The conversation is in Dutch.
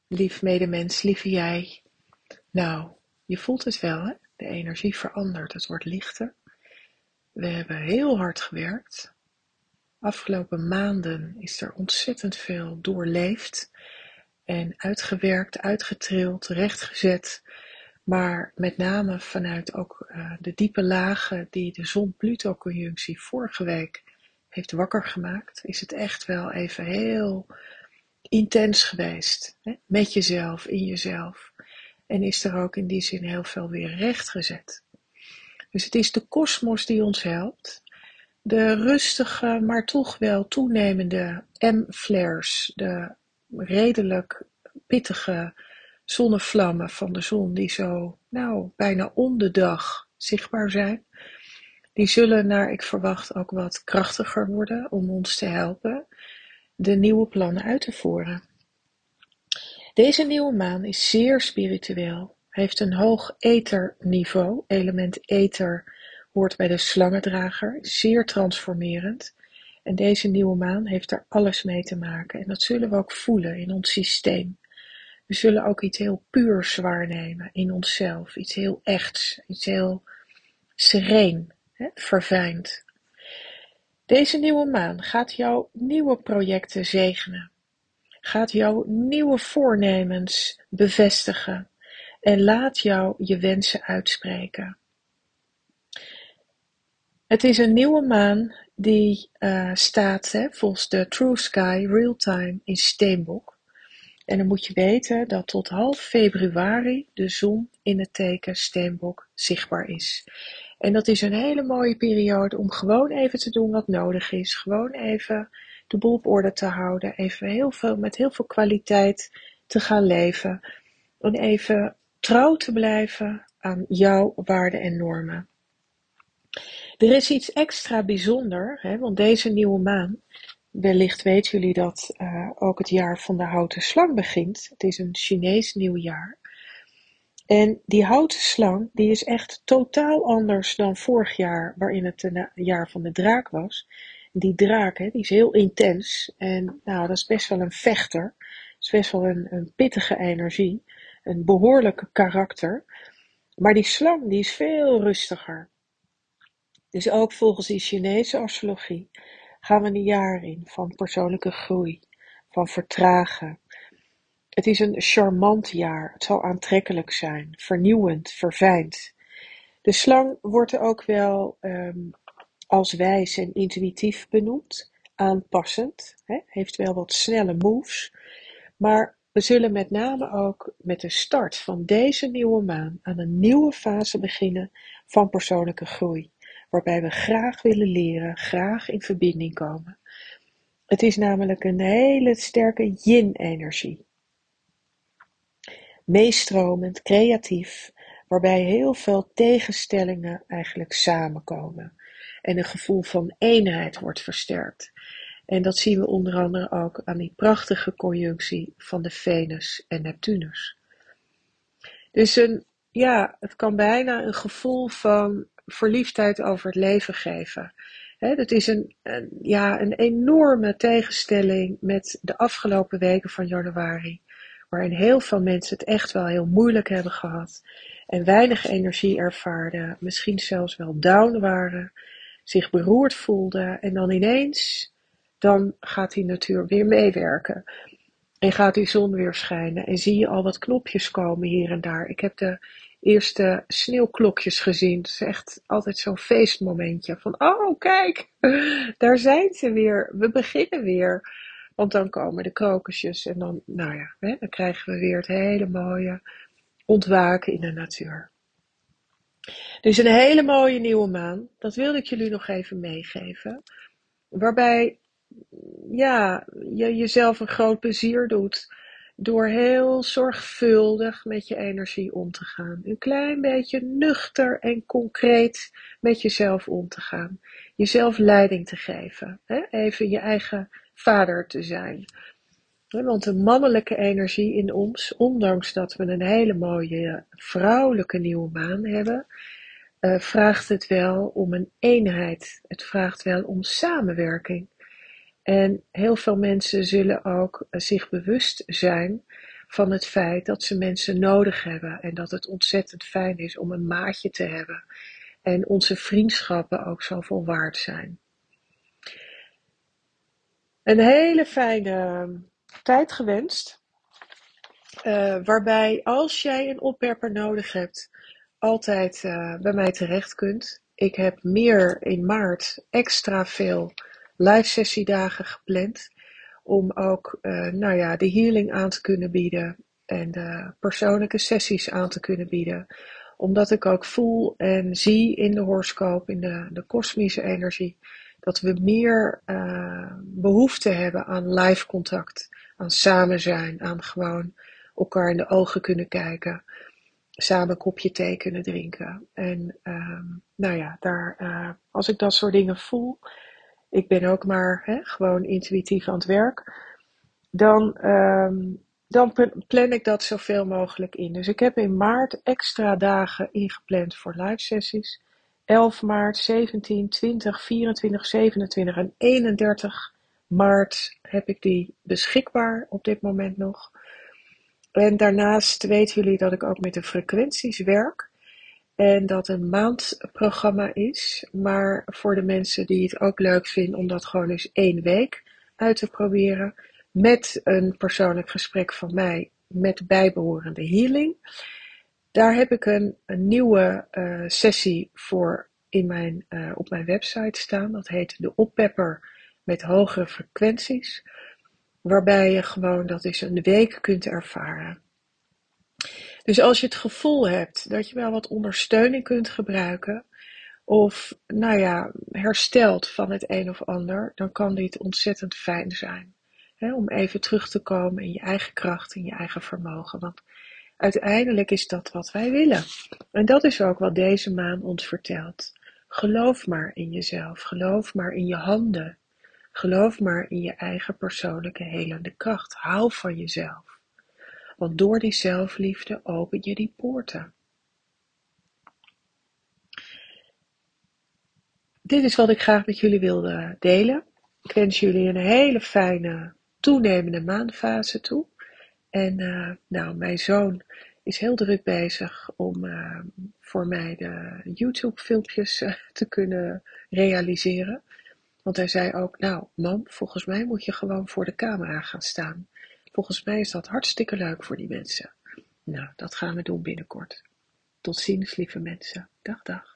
lief medemens, lieve jij. Nou, je voelt het wel, hè? De energie verandert, het wordt lichter. We hebben heel hard gewerkt. Afgelopen maanden is er ontzettend veel doorleefd en uitgewerkt, uitgetrild, rechtgezet. Maar met name vanuit ook de diepe lagen die de zon-Pluto-conjunctie vorige week heeft wakker gemaakt, is het echt wel even heel intens geweest. Hè? Met jezelf, in jezelf. En is er ook in die zin heel veel weer rechtgezet. Dus het is de kosmos die ons helpt. De rustige, maar toch wel toenemende M-flares, de redelijk pittige zonnevlammen van de zon die zo, nou, bijna om de dag zichtbaar zijn. Die zullen naar, ik verwacht, ook wat krachtiger worden om ons te helpen de nieuwe plannen uit te voeren. Deze nieuwe maan is zeer spiritueel, heeft een hoog etherniveau, element ether hoort bij de slangendrager, zeer transformerend. En deze nieuwe maan heeft er alles mee te maken en dat zullen we ook voelen in ons systeem. We zullen ook iets heel puurs waarnemen in onszelf, iets heel echts, iets heel sereen, verfijnd. Deze nieuwe maan gaat jouw nieuwe projecten zegenen, gaat jouw nieuwe voornemens bevestigen en laat jou je wensen uitspreken. Het is een nieuwe maan die staat volgens de True Sky Real Time in Steenbok. En dan moet je weten dat tot half februari de zon in het teken Steenbok zichtbaar is. En dat is een hele mooie periode om gewoon even te doen wat nodig is. Gewoon even de boel op orde te houden. Even met heel veel kwaliteit te gaan leven. En even trouw te blijven aan jouw waarden en normen. Er is iets extra bijzonder, want deze nieuwe maan, wellicht weten jullie dat ook het jaar van de houten slang begint. Het is een Chinees nieuwjaar. En die houten slang, die is echt totaal anders dan vorig jaar, waarin het een jaar van de draak was. Die draak, die is heel intens en nou, dat is best wel een vechter. Dat is best wel een pittige energie, een behoorlijke karakter. Maar die slang, die is veel rustiger. Dus ook volgens die Chinese astrologie gaan we een jaar in van persoonlijke groei, van vertragen. Het is een charmant jaar, het zal aantrekkelijk zijn, vernieuwend, verfijnd. De slang wordt er ook wel als wijs en intuïtief benoemd, aanpassend, heeft wel wat snelle moves, maar we zullen met name ook met de start van deze nieuwe maan aan een nieuwe fase beginnen van persoonlijke groei, waarbij we graag willen leren, graag in verbinding komen. Het is namelijk een hele sterke yin-energie. Meestromend, creatief, waarbij heel veel tegenstellingen eigenlijk samenkomen. En een gevoel van eenheid wordt versterkt. En dat zien we onder andere ook aan die prachtige conjunctie van de Venus en Neptunus. Dus het kan bijna een gevoel van verliefdheid over het leven geven. Dat is een enorme tegenstelling met de afgelopen weken van januari, waarin heel veel mensen het echt wel heel moeilijk hebben gehad en weinig energie ervaarden, misschien zelfs wel down waren, zich beroerd voelden en dan ineens, dan gaat die natuur weer meewerken. En gaat die zon weer schijnen en zie je al wat knopjes komen hier en daar. Ik heb de eerste sneeuwklokjes gezien. Het is echt altijd zo'n feestmomentje. Van, oh kijk, daar zijn ze weer. We beginnen weer. Want dan komen de krokusjes en dan, nou ja, dan krijgen we weer het hele mooie ontwaken in de natuur. Dus een hele mooie nieuwe maan. Dat wilde ik jullie nog even meegeven. Waarbij je jezelf een groot plezier doet door heel zorgvuldig met je energie om te gaan. Een klein beetje nuchter en concreet met jezelf om te gaan. Jezelf leiding te geven. Even je eigen vader te zijn. Want de mannelijke energie in ons, ondanks dat we een hele mooie vrouwelijke nieuwe maan hebben, vraagt het wel om een eenheid. Het vraagt wel om samenwerking. En heel veel mensen zullen ook zich bewust zijn van het feit dat ze mensen nodig hebben en dat het ontzettend fijn is om een maatje te hebben en onze vriendschappen ook zoveel waard zijn. Een hele fijne tijd gewenst, waarbij als jij een opwerper nodig hebt, altijd bij mij terecht kunt. Ik heb meer in maart extra veel live sessiedagen gepland om ook de healing aan te kunnen bieden en de persoonlijke sessies aan te kunnen bieden. Omdat ik ook voel en zie in de horoscoop, in de kosmische energie, dat we meer behoefte hebben aan live contact, aan samen zijn, aan gewoon elkaar in de ogen kunnen kijken, samen een kopje thee kunnen drinken. En als ik dat soort dingen voel, ik ben ook maar gewoon intuïtief aan het werk, dan plan ik dat zoveel mogelijk in. Dus ik heb in maart extra dagen ingepland voor live sessies. 11 maart, 17, 20, 24, 27 en 31 maart heb ik die beschikbaar op dit moment nog. En daarnaast weten jullie dat ik ook met de frequenties werk. En dat een maandprogramma is. Maar voor de mensen die het ook leuk vinden om dat gewoon eens 1 week uit te proberen. Met een persoonlijk gesprek van mij met bijbehorende healing. Daar heb ik een nieuwe sessie voor op mijn website staan. Dat heet de oppepper met hogere frequenties. Waarbij je gewoon dat eens een week kunt ervaren. Dus als je het gevoel hebt dat je wel wat ondersteuning kunt gebruiken, of herstelt van het een of ander, dan kan dit ontzettend fijn zijn. Om even terug te komen in je eigen kracht, in je eigen vermogen. Want uiteindelijk is dat wat wij willen. En dat is ook wat deze maan ons vertelt. Geloof maar in jezelf, geloof maar in je handen. Geloof maar in je eigen persoonlijke helende kracht. Hou van jezelf. Want door die zelfliefde open je die poorten. Dit is wat ik graag met jullie wilde delen. Ik wens jullie een hele fijne toenemende maanfase toe. En mijn zoon is heel druk bezig om voor mij de YouTube filmpjes te kunnen realiseren. Want hij zei ook, mam, volgens mij moet je gewoon voor de camera gaan staan. Volgens mij is dat hartstikke leuk voor die mensen. Nou, dat gaan we doen binnenkort. Tot ziens, lieve mensen. Dag, dag.